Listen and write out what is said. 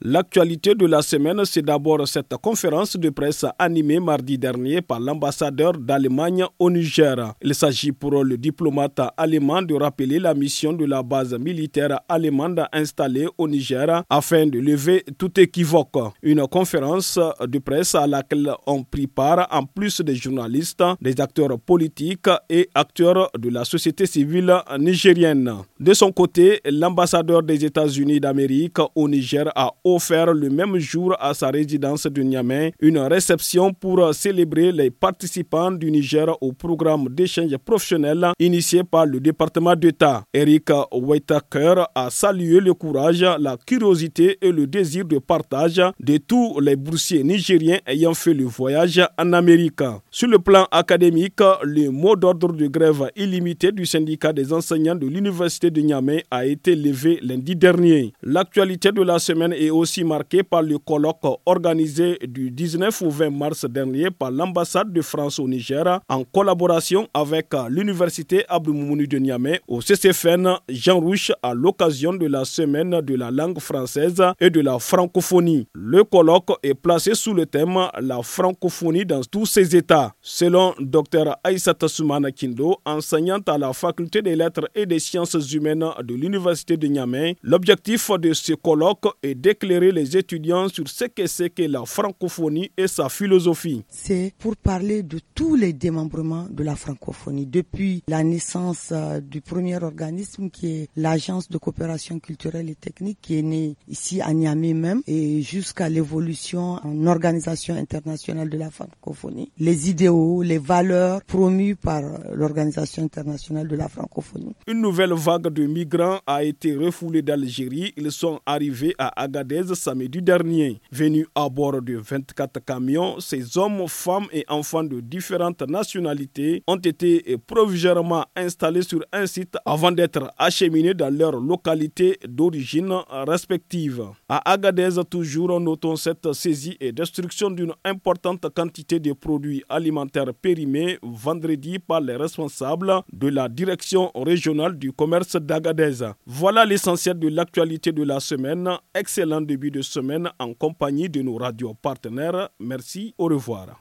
L'actualité de la semaine, c'est d'abord cette conférence de presse animée mardi dernier par l'ambassadeur d'Allemagne au Niger. Il s'agit pour le diplomate allemand de rappeler la mission de la base militaire allemande installée au Niger afin de lever tout équivoque. Une conférence de presse à laquelle ont pris part en plus des journalistes, des acteurs politiques et acteurs de la société civile nigérienne. De son côté, l'ambassadeur des États-Unis d'Amérique au Niger a offert le même jour à sa résidence de Niamey une réception pour célébrer les participants du Niger au programme d'échange professionnel initié par le département d'État. Eric Whitaker a salué le courage, la curiosité et le désir de partage de tous les boursiers nigériens ayant fait le voyage en Amérique. Sur le plan académique, le mot d'ordre de grève illimité du syndicat des enseignants de l'université de Niamey a été levé lundi dernier. L'actualité de la semaine est aussi marqué par le colloque organisé du 19 au 20 mars dernier par l'ambassade de France au Niger en collaboration avec l'université Abdou Moumouni de Niamey au CCFN Jean Rouch à l'occasion de la semaine de la langue française et de la francophonie. Le colloque est placé sous le thème la francophonie dans tous ses états. Selon Dr Aïssata Soumana Kindo, enseignante à la faculté des lettres et des sciences humaines de l'université de Niamey, l'objectif de ce colloque est d'éclairer les étudiants sur ce que c'est que la francophonie et sa philosophie. C'est pour parler de tous les démembrements de la francophonie, depuis la naissance du premier organisme qui est l'Agence de coopération culturelle et technique qui est née ici à Niamey même et jusqu'à l'évolution en organisation internationale de la francophonie. Les idéaux, les valeurs promues par l'organisation internationale de la francophonie. Une nouvelle vague de migrants a été refoulée d'Algérie. Ils sont arrivés à Agadez samedi dernier. Venus à bord de 24 camions, ces hommes, femmes et enfants de différentes nationalités ont été provisoirement installés sur un site avant d'être acheminés dans leur localité d'origine respective. À Agadez, toujours, notons cette saisie et destruction d'une importante quantité de produits alimentaires périmés vendredi par les responsables de la direction régionale du commerce d'Agadez. Voilà l'essentiel de l'actualité de la semaine. Excellent début de semaine en compagnie de nos radios partenaires. Merci, au revoir.